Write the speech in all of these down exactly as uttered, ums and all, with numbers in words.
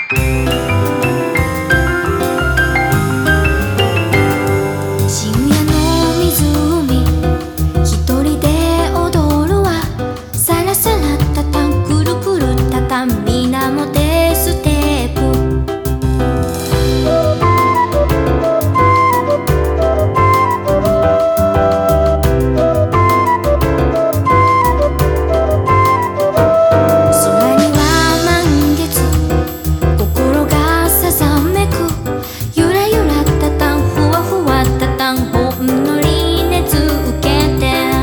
深夜の湖一人で踊るわ。サラサラタタンくるくるタタンみなもでステップ。空には満月心がさざめく。ゆらゆらタタンふわふわタタンほんのり熱受けて。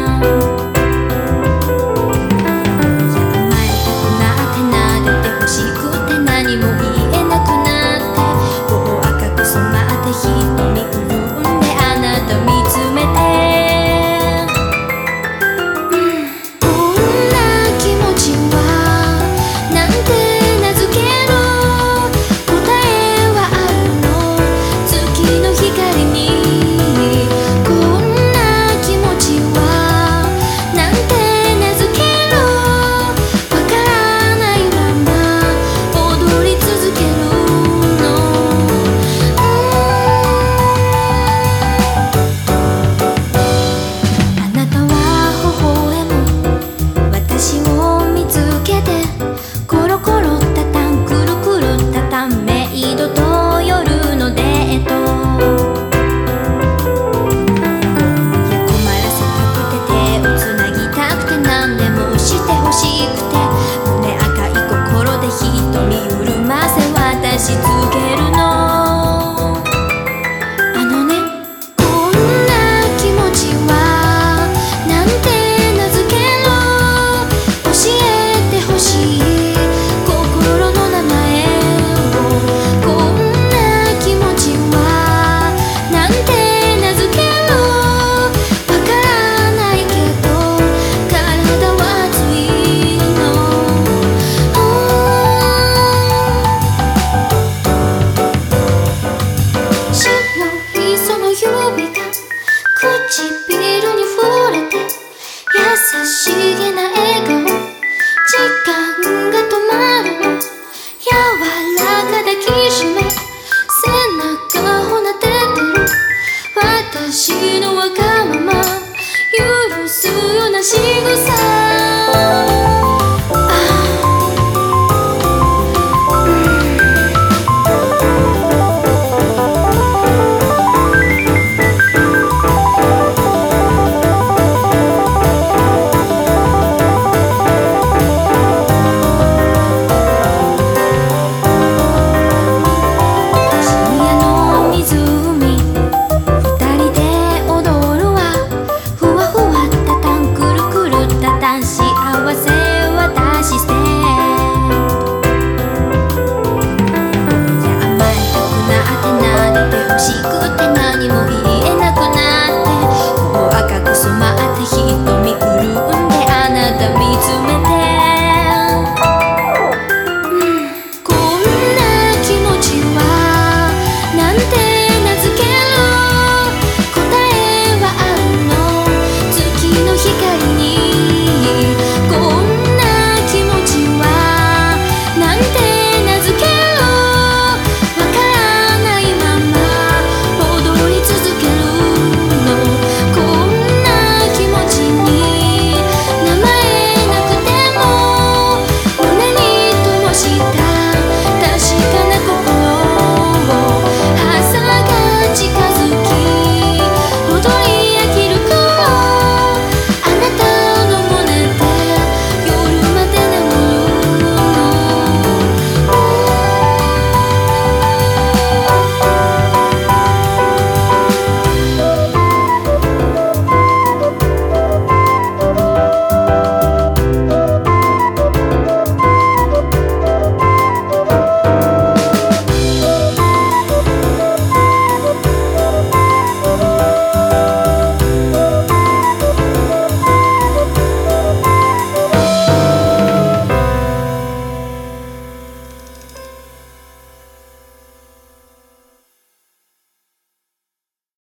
甘えたくなって撫でて欲しくて何も言えなくなって。頬赤く染まって瞳潤んであなた見つめて。こんな気持ちはなんて名付ける。答えはあるの月の光に。こんな気持ちはなんて名付ける。わからないまま踊り続けるの。あなたは微笑む私を見つけて。コロコロタタンくるくるタタンメイドと夜のデート。いや困らせたくて手をつなぎたくて何でもしてほしくて。胸赤い心で瞳緩ませ渡し続けるの。あのねこんな気持ちはなんて名付ける。教えてほしい心の名前を。こんな気持ちはなんて名付ける。わからないけど体は熱いの。白いその指が唇に触れて。優しげな笑顔時間が止まるの。柔